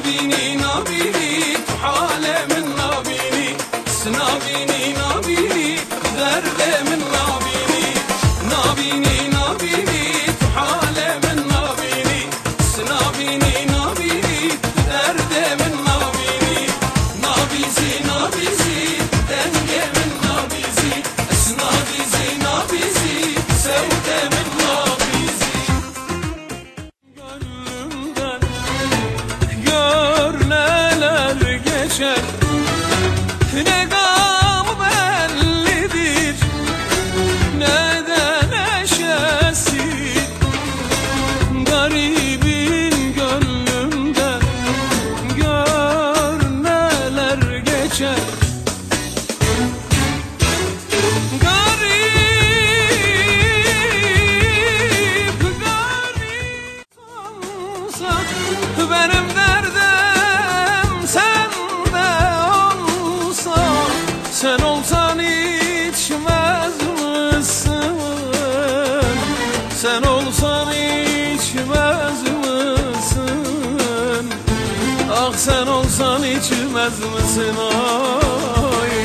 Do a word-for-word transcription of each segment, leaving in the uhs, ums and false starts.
نابيني نابيني حالة من نابيني سنابيني نابيني درد من نابيني نابيني نابيني حالة من نابيني سنابيني نابيني درد من نابيني نابيزي نابيزي دنگه من نابيزي اسنابيزي نابيزي سودة من نابيزي gönlümden gör neler geçer ne gam bellidir ne de neşesi garibin gönlümden gör neler geçer benim derdim sende olsa sen olsan içmez misin? Sen olsan içmez misin? Ah sen olsan içmez misin? Ay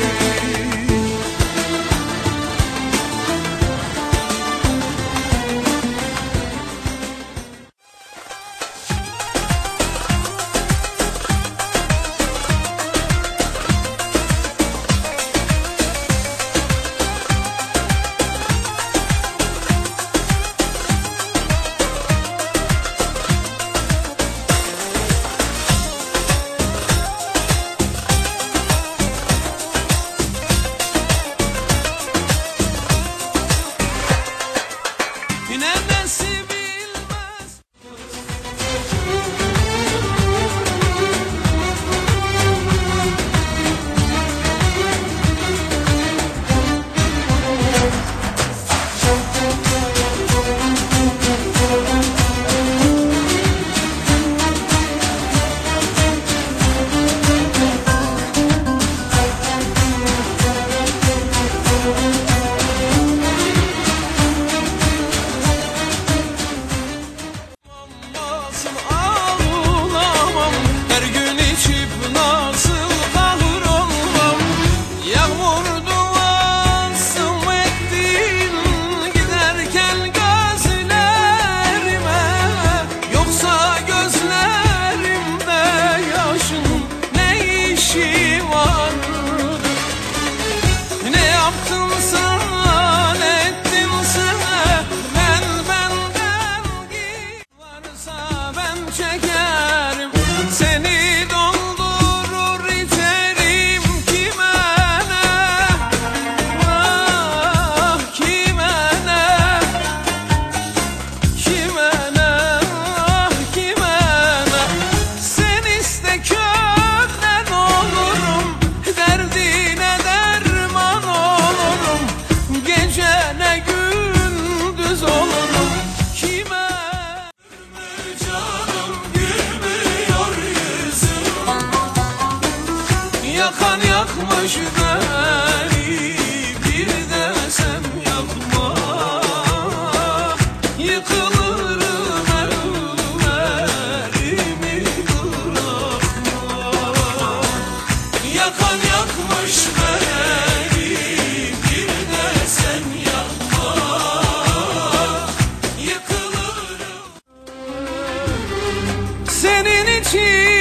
çekerim seni doldurur içerim kime ne ah kime ne kime ne ah kime ne sen iste kökten olurum derdine derman olurum gece ne gündüz olurum kime yakan yakmış beni bir de sen yakma yıkılırım ellerimi bırakma yakan yakmış beni bir de sen yakma yıkılırım senin için